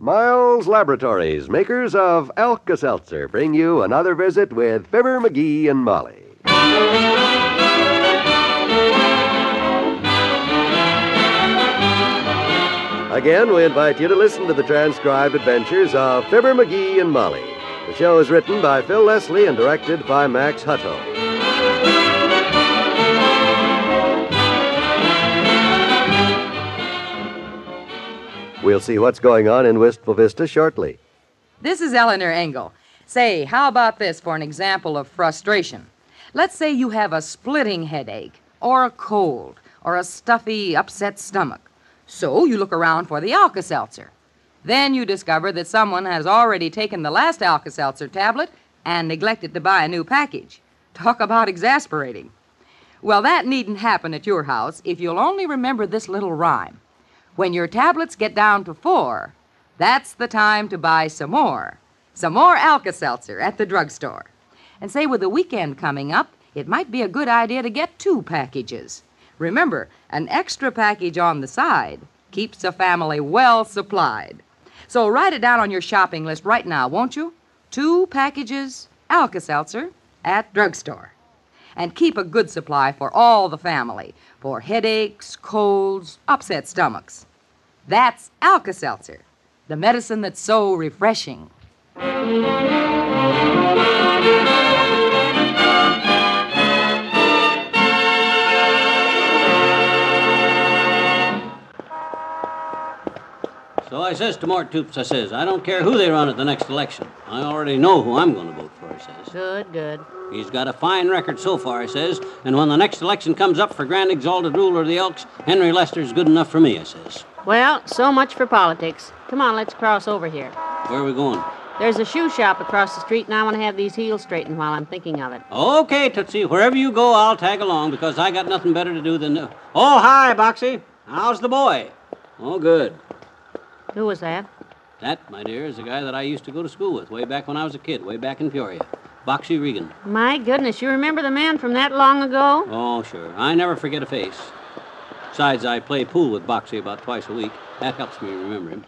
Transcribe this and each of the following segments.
Miles Laboratories, makers of Alka-Seltzer, bring you another visit with Fibber, McGee, and Molly. Again, we invite you to listen to the transcribed adventures of Fibber, McGee, and Molly. The show is written by Phil Leslie and directed by Max Hutto. We'll see what's going on in Wistful Vista shortly. This is Eleanor Engel. Say, how about this for an example of frustration? Let's say you have a splitting headache, or a cold, or a stuffy, upset stomach. So you look around for the Alka-Seltzer. Then you discover that someone has already taken the last Alka-Seltzer tablet and neglected to buy a new package. Talk about exasperating. Well, that needn't happen at your house if you'll only remember this little rhyme. When your tablets get down to 4, that's the time to buy some more. Some more Alka-Seltzer at the drugstore. And say, with the weekend coming up, it might be a good idea to get 2 packages. Remember, an extra package on the side keeps a family well supplied. So write it down on your shopping list right now, won't you? 2 packages Alka-Seltzer at drugstore. And keep a good supply for all the family, for headaches, colds, upset stomachs. That's Alka-Seltzer, the medicine that's so refreshing. So I says to Mort Toops, I says, I don't care who they run at the next election. I already know who I'm going to vote for, I says. Good. He's got a fine record so far, I says, and when the next election comes up for Grand Exalted Ruler of the Elks, Henry Lester's good enough for me, I says. Well, so much for politics. Come on, let's cross over here. Where are we going? There's a shoe shop across the street, and I want to have these heels straightened while I'm thinking of it. Okay, Tootsie, wherever you go, I'll tag along, because I got nothing better to do than... Oh, hi, Boxy. How's the boy? Oh, good. Who was that? That, my dear, is the guy that I used to go to school with way back when I was a kid, way back in Peoria. Boxy Regan. My goodness, you remember the man from that long ago? Oh, sure. I never forget a face. Besides, I play pool with Boxy about twice a week. That helps me remember him.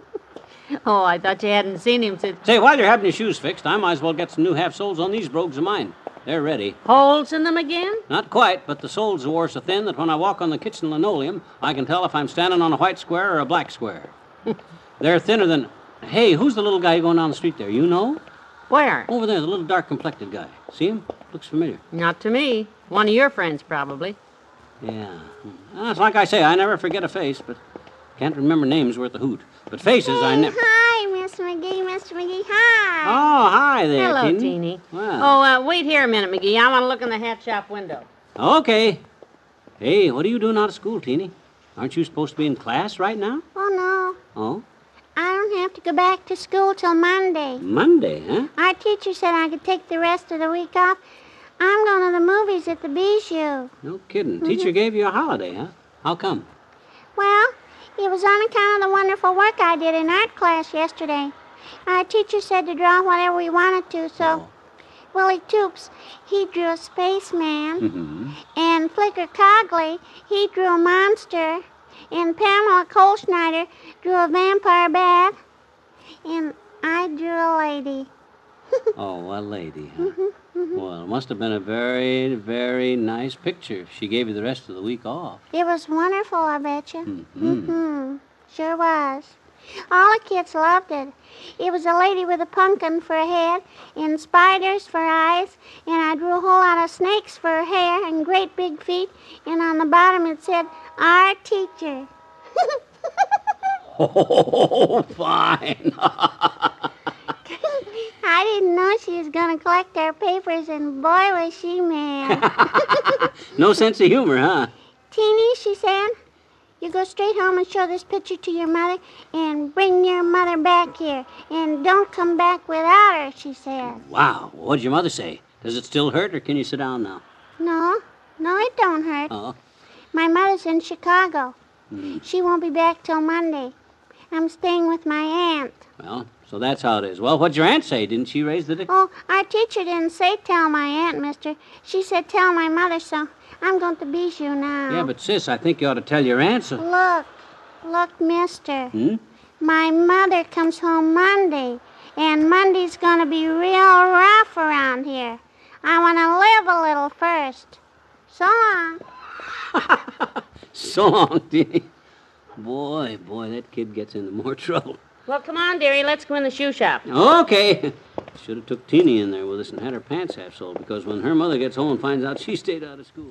Oh, I thought you hadn't seen him since... Say, while you're having your shoes fixed, I might as well get some new half-soles on these brogues of mine. They're ready. Holes in them again? Not quite, but the soles wore so thin that when I walk on the kitchen linoleum, I can tell if I'm standing on a white square or a black square. They're thinner than... Hey, who's the little guy going down the street there? You know? Where? Over there, the little dark-complected guy. See him? Looks familiar. Not to me. One of your friends, probably. Yeah. It's like I say, I never forget a face, but can't remember names worth a hoot. But faces, I never... Hi, Miss McGee, Mr. McGee, hi. Oh, hi there, Hello, Teeny. Teeny. Well. Oh, wait here a minute, McGee. I want to look in the hat shop window. Okay. Hey, what are you doing out of school, Teeny? Aren't you supposed to be in class right now? Oh, no. Oh? I don't have to go back to school till Monday. Monday, huh? Our teacher said I could take the rest of the week off. I'm going to the movies at the Bijou. No kidding. Teacher gave you a holiday, huh? How come? Well, it was on account of the wonderful work I did in art class yesterday. Our teacher said to draw whatever we wanted to, so... Willie Toops, he drew a spaceman. Mm-hmm. And Flicker Cogley, he drew a monster. And Pamela Kohlschneider drew a vampire bat. And I drew a lady. Oh, a lady, huh? Well, it must have been a very, very nice picture if she gave you the rest of the week off. It was wonderful, I bet you. Sure was. All the kids loved it. It was a lady with a pumpkin for a head and spiders for eyes, and I drew a whole lot of snakes for her hair and great big feet, and on the bottom it said, Our Teacher. Oh, fine. I didn't know she was going to collect our papers, and boy, was she mad. No sense of humor, huh? Teeny, she said, you go straight home and show this picture to your mother and bring your mother back here. And don't come back without her, she said. Wow. What'd your mother say? Does it still hurt, or can you sit down now? No, it don't hurt. Oh. My mother's in Chicago. Mm. She won't be back till Monday. I'm staying with my aunt. Well, so that's how it is. Well, what'd your aunt say? Didn't she raise the... Oh, our teacher didn't say tell my aunt, mister. She said tell my mother, so I'm going to Bijou now. Yeah, but sis, I think you ought to tell your aunt so... Look, mister. Hmm? My mother comes home Monday, and Monday's gonna be real rough around here. I want to live a little first. So long. So long, Teeny. Boy, that kid gets into more trouble. Well, come on, dearie. Let's go in the shoe shop. Okay. Should have took Teeny in there with us and had her pants half soled, because when her mother gets home and finds out she stayed out of school.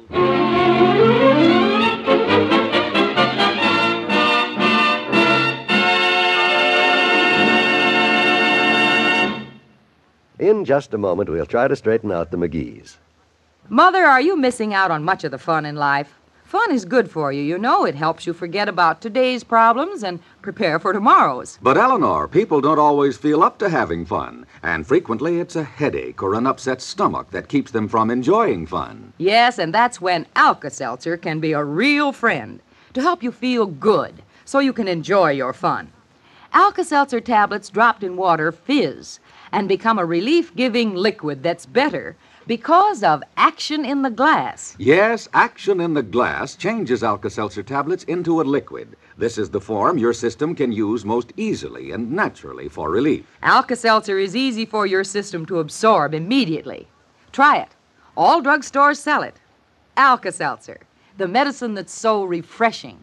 In just a moment, we'll try to straighten out the McGees. Mother, are you missing out on much of the fun in life? Fun is good for you, you know. It helps you forget about today's problems and prepare for tomorrow's. But, Eleanor, people don't always feel up to having fun. And frequently it's a headache or an upset stomach that keeps them from enjoying fun. Yes, and that's when Alka-Seltzer can be a real friend to help you feel good so you can enjoy your fun. Alka-Seltzer tablets dropped in water fizz and become a relief-giving liquid that's better because of action in the glass. Yes, action in the glass changes Alka-Seltzer tablets into a liquid. This is the form your system can use most easily and naturally for relief. Alka-Seltzer is easy for your system to absorb immediately. Try it. All drugstores sell it. Alka-Seltzer, the medicine that's so refreshing.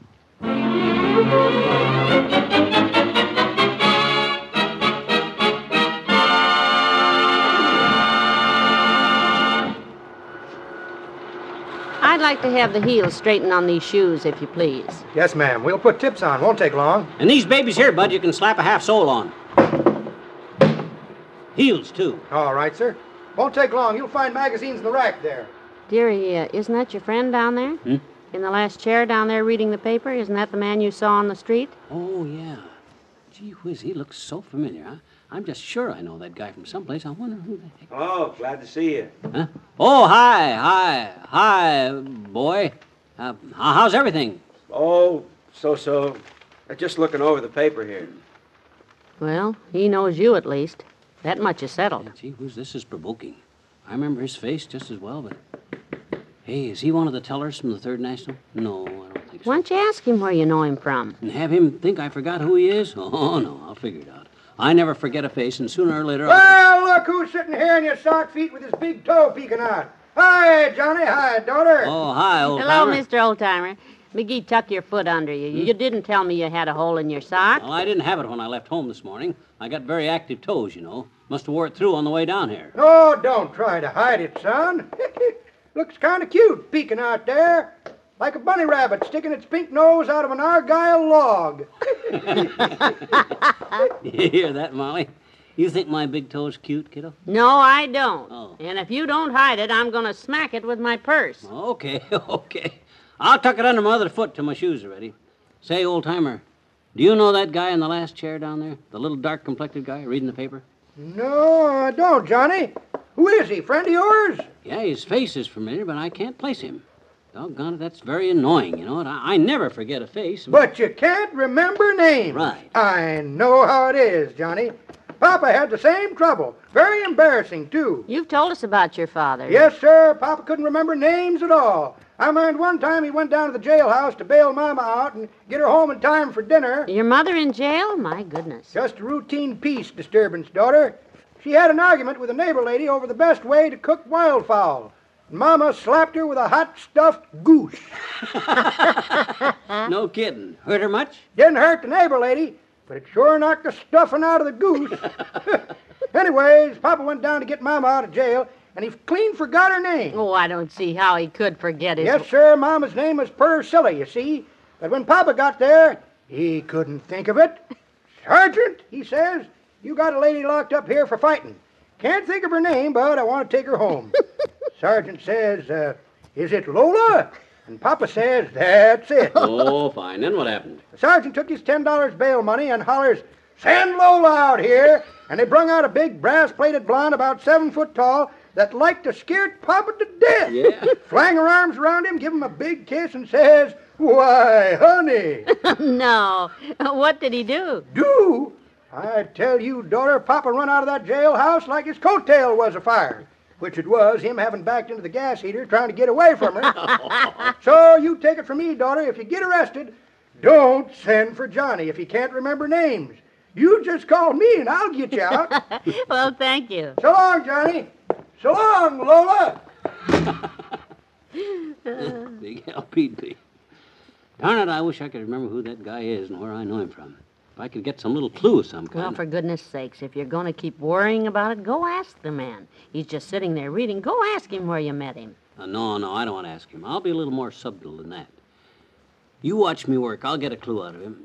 I'd like to have the heels straightened on these shoes, if you please. Yes, ma'am. We'll put tips on. Won't take long. And these babies here, Bud, you can slap a half sole on. Heels, too. All right, sir. Won't take long. You'll find magazines in the rack there. Dearie, isn't that your friend down there? In the last chair down there reading the paper? Isn't that the man you saw on the street? Oh, yeah. Gee whiz, he looks so familiar, huh? I'm just sure I know that guy from someplace. I wonder who the heck... Oh, glad to see you. Huh? Oh, hi, boy. How's everything? Oh, so. Just looking over the paper here. Well, he knows you at least. That much is settled. Gee whiz, this is provoking. I remember his face just as well, but... Hey, is he one of the tellers from the Third National? No, I don't think so. Why don't you ask him where you know him from? And have him think I forgot who he is? Oh, no, I'll figure it out. I never forget a face, and sooner or later Well, look who's sitting here in your sock feet with his big toe peeking out. Hi, Johnny. Hi, daughter. Oh, hi, old Hello, timer. Mr. Oldtimer. McGee, tuck your foot under you. You didn't tell me you had a hole in your sock. Well, I didn't have it when I left home this morning. I got very active toes, you know. Must have wore it through on the way down here. Oh, don't try to hide it, son. Looks kind of cute peeking out there. Like a bunny rabbit sticking its pink nose out of an Argyle log. You hear that, Molly? You think my big toe's cute, kiddo? No, I don't. Oh. And if you don't hide it, I'm going to smack it with my purse. Okay. I'll tuck it under my other foot till my shoes are ready. Say, old timer, do you know that guy in the last chair down there? The little dark-complected guy reading the paper? No, I don't, Johnny. Who is he? Friend of yours? Yeah, his face is familiar, but I can't place him. Doggone it, that's very annoying, you know. I never forget a face. But you can't remember names. Right. I know how it is, Johnny. Papa had the same trouble. Very embarrassing, too. You've told us about your father. Yes, sir. Papa couldn't remember names at all. I mind one time he went down to the jailhouse to bail Mama out and get her home in time for dinner. Your mother in jail? My goodness. Just a routine peace disturbance, daughter. She had an argument with a neighbor lady over the best way to cook wildfowl. Mama slapped her with a hot stuffed goose. No kidding. Hurt her much? Didn't hurt the neighbor lady, but it sure knocked the stuffing out of the goose. Anyways, Papa went down to get Mama out of jail, and he clean forgot her name. Oh, I don't see how he could forget his... Yes, sir, Mama's name was Priscilla, you see. But when Papa got there, he couldn't think of it. Sergeant, he says, you got a lady locked up here for fighting. Can't think of her name, but I want to take her home. Sergeant says, is it Lola? And Papa says, that's it. Oh, fine. Then what happened? The sergeant took his $10 bail money and hollers, send Lola out here. And they brung out a big brass-plated blonde about 7 foot tall that liked to scare Papa to death. Yeah. Flang her arms around him, give him a big kiss, and says, why, honey. No. What did he do? Do? I tell you, daughter, Papa run out of that jailhouse like his coattail was afire. Which it was, him having backed into the gas heater trying to get away from her. So you take it from me, daughter, if you get arrested, Don't send for Johnny if he can't remember names. You just call me and I'll get you out. Well, thank you. So long, Johnny. So long, Lola. Big help he'd be. Darn it, I wish I could remember who that guy is and where I know him from. If I could get some little clue of some kind. Well, for goodness sakes, if you're going to keep worrying about it, go ask the man. He's just sitting there reading. Go ask him where you met him. No, I don't want to ask him. I'll be a little more subtle than that. You watch me work. I'll get a clue out of him.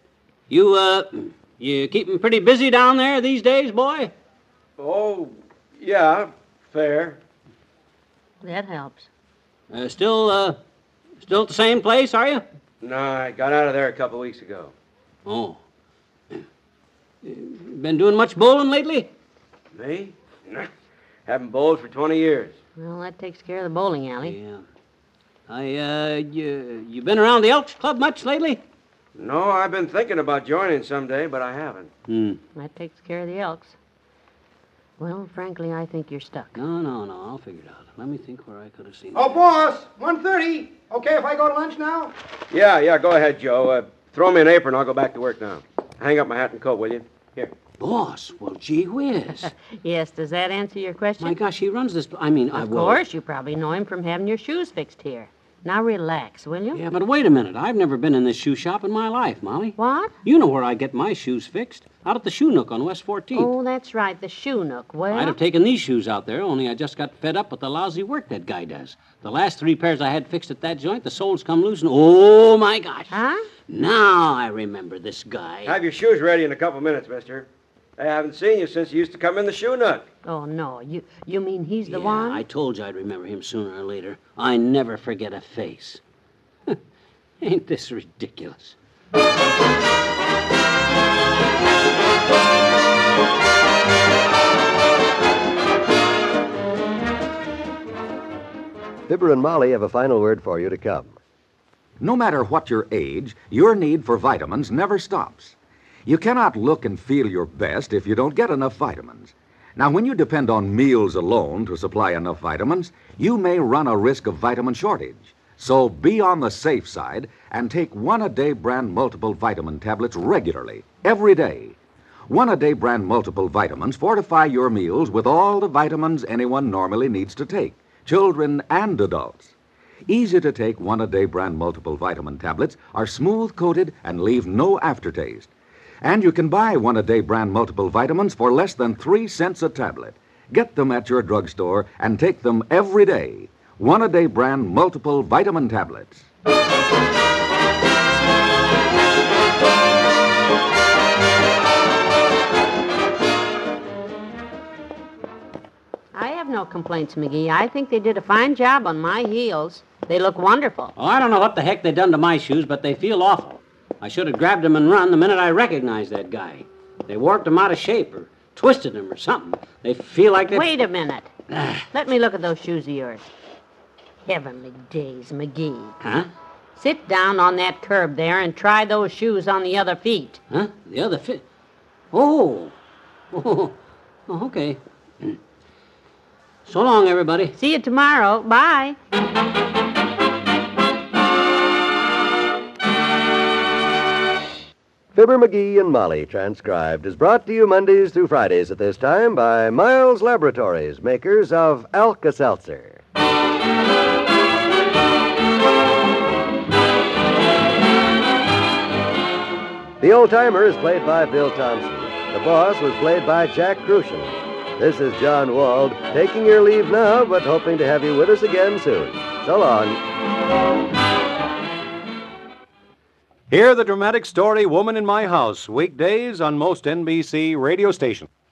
You keep him pretty busy down there these days, boy? Oh, yeah, fair. That helps. Still at the same place, are you? No, I got out of there a couple weeks ago. Oh. Been doing much bowling lately? Me? Haven't bowled for 20 years. Well, that takes care of the bowling alley. Yeah. You been around the Elks Club much lately? No, I've been thinking about joining someday, but I haven't. That takes care of the Elks. Well, frankly, I think you're stuck. No, I'll figure it out. Let me think where I could have seen Oh, it. boss, 1:30. Okay if I go to lunch now? Yeah, go ahead, Joe. Throw me an apron. I'll go back to work now. Hang up my hat and coat, will you? Here. Boss, well, gee whiz. Yes, does that answer your question? My gosh, he runs this... Of course, you probably know him from having your shoes fixed here. Now relax, will you? Yeah, but wait a minute. I've never been in this shoe shop in my life, Molly. What? You know where I get my shoes fixed. Out at the Shoe Nook on West 14th. Oh, that's right, the Shoe Nook. Well, I'd have taken these shoes out there, only I just got fed up with the lousy work that guy does. The last 3 pairs I had fixed at that joint, the soles come loose and... Oh, my gosh. Huh? Now I remember this guy. Have your shoes ready in a couple minutes, mister. I haven't seen you since you used to come in the Shoe Nook. Oh, no. You mean he's the Yeah, one? I told you I'd remember him sooner or later. I never forget a face. Ain't this ridiculous? Fibber and Molly have a final word for you to come. No matter what your age, your need for vitamins never stops. You cannot look and feel your best if you don't get enough vitamins. Now, when you depend on meals alone to supply enough vitamins, you may run a risk of vitamin shortage. So be on the safe side and take One-A-Day brand multiple vitamin tablets regularly, every day. One-A-Day brand multiple vitamins fortify your meals with all the vitamins anyone normally needs to take, children and adults. Easy to take One-A-Day brand multiple vitamin tablets are smooth-coated and leave no aftertaste. And you can buy One-A-Day brand multiple vitamins for less than 3 cents a tablet. Get them at your drugstore and take them every day. One-A-Day brand multiple vitamin tablets. I have no complaints, McGee. I think they did a fine job on my heels. They look wonderful. Oh, I don't know what the heck they done to my shoes, but they feel awful. I should have grabbed them and run the minute I recognized that guy. They warped them out of shape or twisted them or something. They feel like they... Wait a minute. Let me look at those shoes of yours. Heavenly days, McGee. Huh? Sit down on that curb there and try those shoes on the other feet. Huh? The other fit? Oh, okay. So long, everybody. See you tomorrow. Bye. Fibber, McGee, and Molly, transcribed, is brought to you Mondays through Fridays at this time by Miles Laboratories, makers of Alka-Seltzer. The old-timer is played by Bill Thompson. The boss was played by Jack Crucian. This is John Wald, taking your leave now, but hoping to have you with us again soon. So long. Hear the dramatic story Woman in My House, weekdays on most NBC radio stations.